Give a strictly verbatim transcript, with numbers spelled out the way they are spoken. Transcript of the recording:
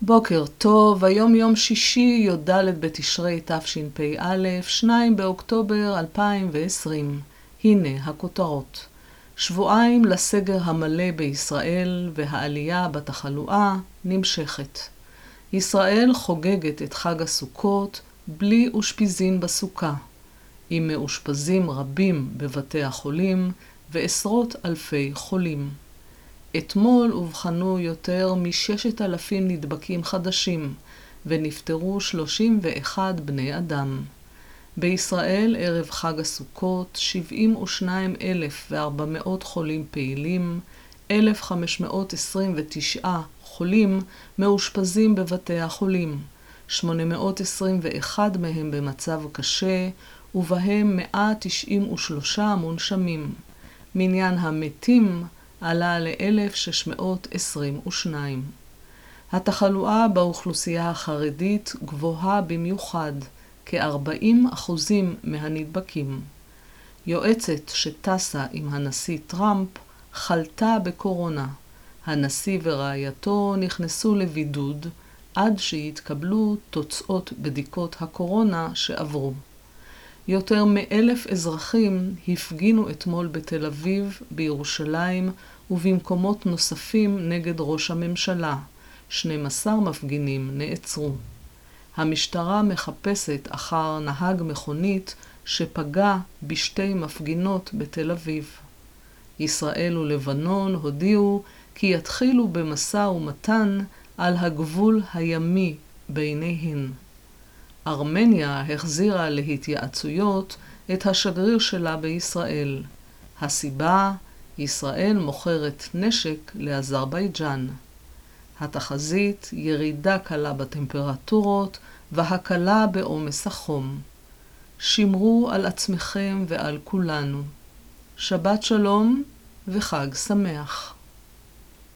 בוקר טוב, היום יום שישי, י"ד בתשרי תשפ"א, שני באוקטובר אלפיים ועשרים. הנה הכותרות. שבועיים לסגר המלא בישראל והעלייה בתחלואה נמשכת. ישראל חוגגת את חג הסוכות בלי אושפיזין בסוכה, עם מאושפזים רבים בבתי החולים ועשרות אלפי חולים. אתמול אובחנו יותר מששת אלפים נדבקים חדשים, ונפטרו שלושים ואחד בני אדם. בישראל ערב חג הסוכות שבעים ושניים אלף וארבע מאות חולים פעילים, אלף חמש מאות עשרים ותשע חולים מאושפזים בבתי החולים, שמונה מאות עשרים ואחד מהם במצב קשה, ובהם מאה תשעים ושלושה מונשמים. מניין המתים עלה ל-אלף שש מאות עשרים ושניים. התחלואה באוכלוסייה החרדית גבוהה במיוחד, כ-ארבעים אחוזים מהנדבקים. יועצת שטסה עם הנשיא טראמפ חלתה בקורונה. הנשיא ורעייתו נכנסו לבידוד עד שיתקבלו תוצאות בדיקות הקורונה שעברו. יותר מאלף אזרחים הפגינו אתמול בתל אביב, בירושלים ובמקומות נוספים נגד ראש הממשלה. שנים עשר מפגינים נעצרו. המשטרה מחפשת אחר נהג מכונית שפגע בשתי מפגינות בתל אביב. ישראל ולבנון הודיעו כי יתחילו במשא ומתן על הגבול הימי ביניהן. ארמניה החזירה להתייעצויות את השגריר שלה בישראל. הסיבה, ישראל מוכרת נשק לאזרבייג'אן. התחזית, ירידה קלה בטמפרטורות והקלה בעומס החום. שמרו על עצמכם ועל כולנו. שבת שלום וחג שמח.